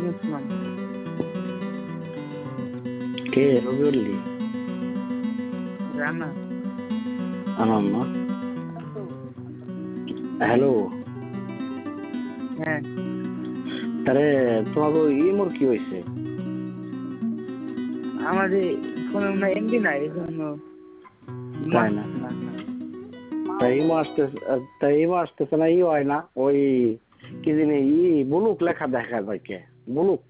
ইসলাম। কে রবিউল্লি? রানা। আনাম না। হ্যালো। হ্যাঁ। তারে তোমাকে ইমোর কি হয়েছে? আমাদের ফোনে না এমবি নাই, এই জন্য তাই না? তাই ইমো আসতেছে না, ই হয় না ওই কি জানি বুলুক লেখা দেখা যায় কে বুলুক